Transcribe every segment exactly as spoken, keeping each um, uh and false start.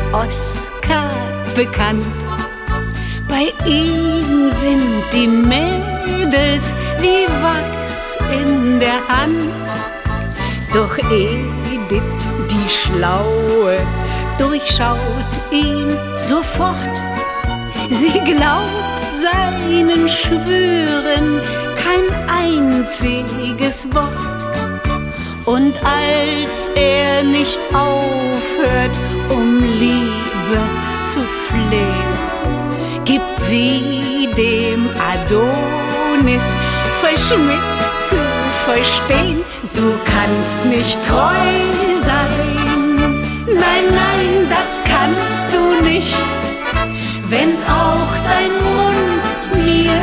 Oskar bekannt. Bei ihm sind die Mädels wie Wachs in der Hand. Doch Edith, die Schlaue, durchschaut ihn sofort. Sie glaubt seinen Schwüren kein einziges Wort. Und als er nicht aufhört, um Liebe zu flehen, gibt sie dem Adonis verschmitzt zu verstehen: Du kannst nicht treu sein, nein, nein, das kannst du nicht, wenn auch dein Mund mir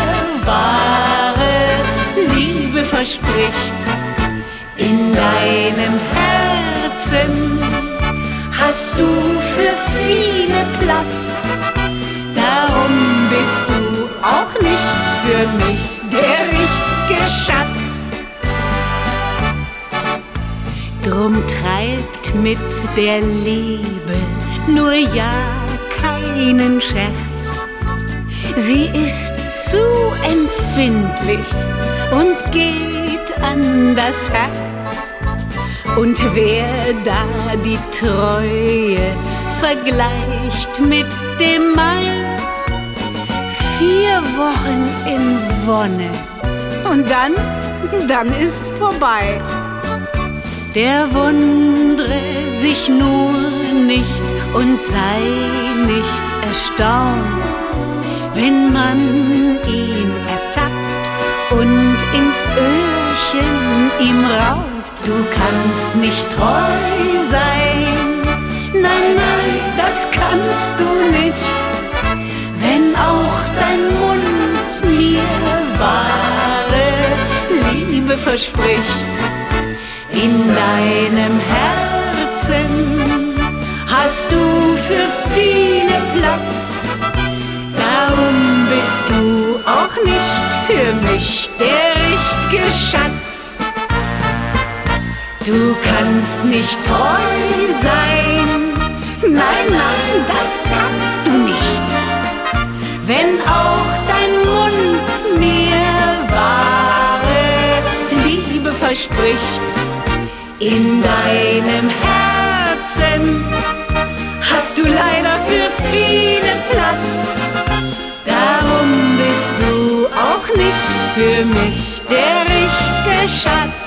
wahre Liebe verspricht. In deinem Herzen hast du für viele Platz, darum bist du auch nicht für mich der richtige Schatz. Drum treibt mit der Liebe nur ja keinen Scherz. Sie ist zu empfindlich und geht an das Herz. Und wer da die Treue vergleicht mit dem Mai, vier Wochen in Wonne und dann, dann ist's vorbei. Der wundre sich nur nicht und sei nicht erstaunt, wenn man ihn ertappt und ins Öhrchen ihm raunt. Du kannst nicht treu sein, nein, nein, das kannst du nicht, wenn auch dein Mund mir wahre Liebe verspricht. In deinem Herzen hast du für viele Platz, darum bist du auch nicht für mich der richtige Schatz. Du kannst nicht treu sein, nein, nein, das kannst du nicht, wenn auch dein Mund mir wahre Liebe verspricht. In deinem Herzen hast du leider für viele Platz, darum bist du auch nicht für mich der richtige Schatz.